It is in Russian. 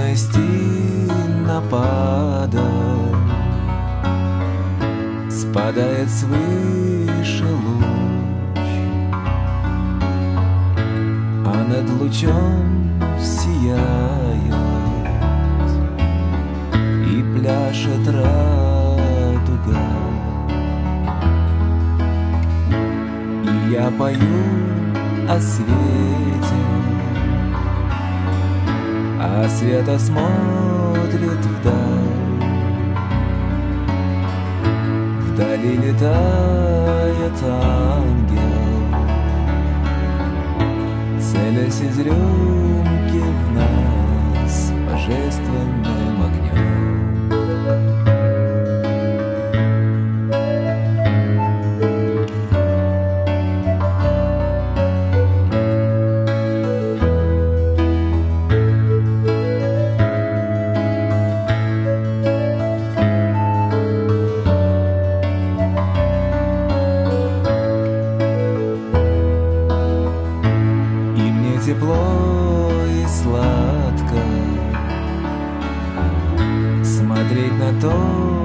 темно падает, спадает свыше луч, а над лучом сияет и пляшет радуга. И я пою о свете, а света смотрит вдаль. Вдали летает ангел, целясь из рюмки в нас божественным огнем. Тепло и сладко смотреть на то,